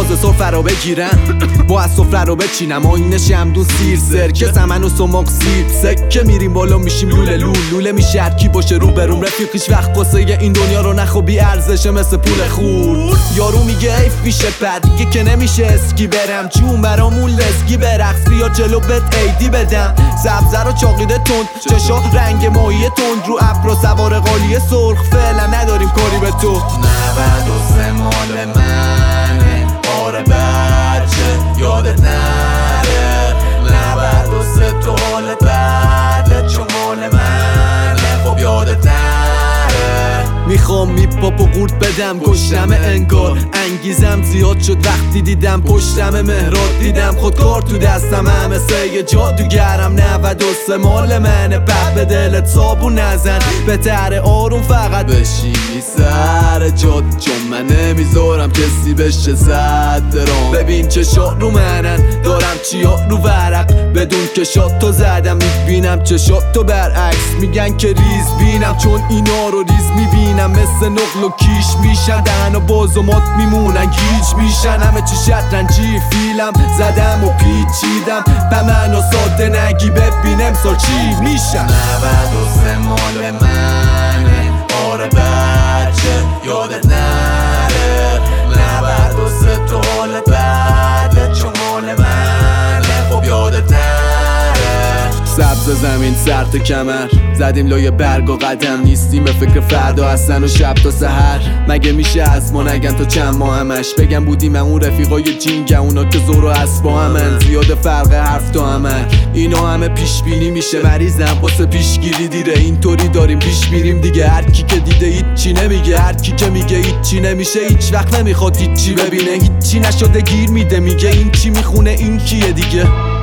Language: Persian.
تازه سفره رو بگیرم با از سفره رو بچینم آینه شمدون سیر سرکه سمن و سماق سیب سکه میریم بالا میشیم لوله لوله میشه هرکی باشه رو بروم رفیق هیچ وقت قصه این دنیا رو نخو بی ارزشه مثل پول خور یارو میگه حیف میشه بعد دیگه که نمیشه اسکی برم چون برامون لسکی برقص بیا جلو بت ایدی بدم سبزه رو چاقیده تند چشا رنگ ماهی تند رو ابر و سوار قالی سرخ فعلا نداریم کاری به تو 93 مال منه آره بچه یادت نره 93 تو حالت بده چون مال منه خب یادت نره میخوام میپاپ و قورت بدم گشتم انگار انگیزم زیاد شد وقتی دیدم پشتم مهراد دیدم خودکار تو دستم مثل یه جادوگرم 93 مال منه بعد به دلت صابون نزن بهتره آروم فقط بشینی سر جاد چون من نمیذارم کسی بشه صد درام ببین چشات رو منن دارم چیا رو ورق بدون که شات تو زدم میبینم چشات تو برعکس میگن که ریز بینم چون اینا رو ریز میبینم مثل نقل و کیش میشن دهن و باز و مات میمونن گیج میشن همه چی شطرنجی فیلم زدم و پیچیدم به من و ساده نگی ببینم سال چی میشن 93 مال منه آره بچه یادت نره 93 تو حالت بده چون مال منه خب یادت نره سبز زمین سرت کمر زدیم لای برگ و قدم نیستیم به فکر فردا هستن و شب تا سحر مگه میشه از ما نگن تا چند ماه همش بگم بودیم اون رفیقای جینگه اونا که زور و اسب با همن زیاد فرق حرف تا همن اینا همه پیش بینی میشه مریضم واسه پیشگیری دیره اینطوری داریم پیش میریم دیگه هر کی که دیده هیچی نمیگه هر کی که میگه هیچی نمیشه هیچ وقت نمیخواد هیچی ببینه هیچی نشده گیر میده میگه این چی میخونه این کیه دیگه